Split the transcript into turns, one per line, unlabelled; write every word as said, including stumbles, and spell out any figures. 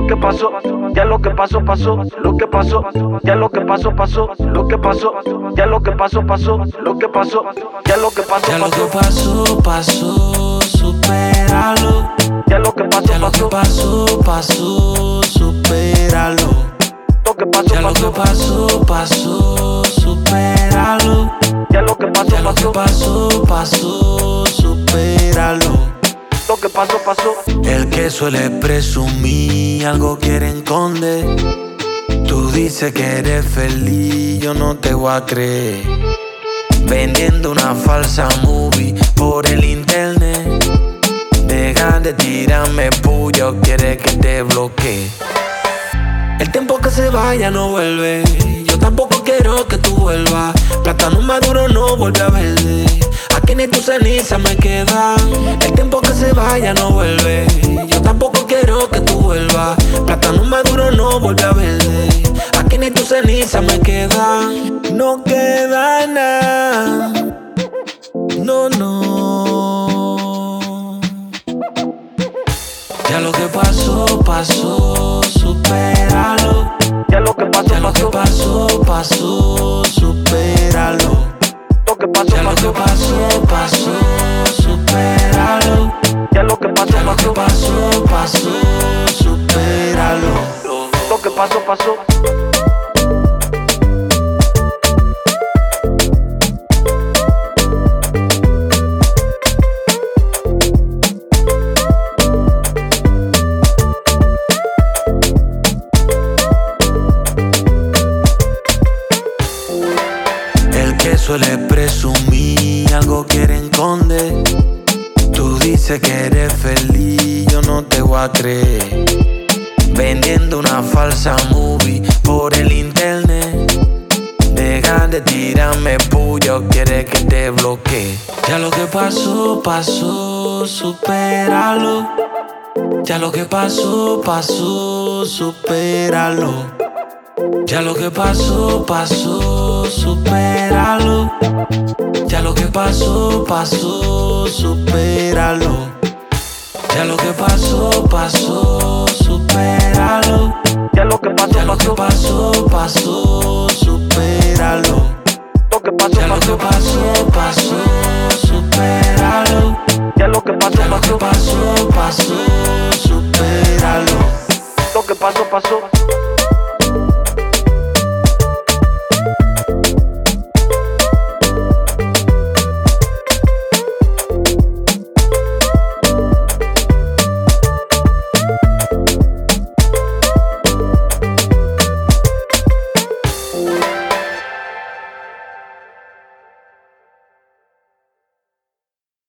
que pasó, ya lo que pasó, pasó. Lo que pasó, ya lo que pasó, pasó. Lo que pasó, ya lo que pasó, pasó. Lo que pasó, ya lo que pasó,
Ya lo que
pasó.
pasó, pasó, supéralo.
Ya lo que pasó,
Ya lo que
pasó.
pasó, pasó, supéralo.
Lo que pasó,
Ya lo que pasó, pasó, supéralo.
Ya lo que pasó,
Ya lo que pasó, pasó, supéralo.
Lo que pasó, pasó.
El que suele presumir algo quiere esconder. Tú dices que eres feliz, yo no te voy a creer. Vendiendo una falsa movie por el internet. Deja de tirarme puyo, quiere que te bloquee. El tiempo que se vaya no vuelve. Yo tampoco quiero que tú vuelvas. Plátano maduro no vuelve a verde. Aquí ni tu ceniza me queda. El tiempo que se vaya no vuelve. Yo tampoco quiero que tú vuelvas. Plátano maduro no vuelve a verde. Aquí ni tu ceniza me queda. No queda nada. No, no. Ya lo que pasó, pasó, supéralo.
Ya lo que pasó,
Ya lo que pasó, pasó, supéralo.
Lo que pasó,
Ya lo que pasó, pasó, supéralo.
Ya lo que pasó,
Ya lo que pasó, pasó, supéralo.
Lo que pasó, pasó.
El que suele presumir algo quiere esconder. Tú dices que eres feliz, yo no te voy a creer. Vendiendo una falsa movie por el internet. Deja de tirarme puyo, quiere que te bloquee. Ya lo que pasó, pasó, supéralo. Ya lo que pasó, pasó, supéralo. Ya lo que pasó, pasó, supéralo. Ya lo que pasó, pasó, supéralo. Ya lo que pasó, pasó, supéralo.
Ya lo que pasó,
Ya lo que pasó, pasó, supéralo.
Lo que pasó,
Ya lo que pasó, pasó, supéralo.
Ya lo que pasó,
Ya lo que pasó, pasó, supéralo.
Lo que pasó, pasó.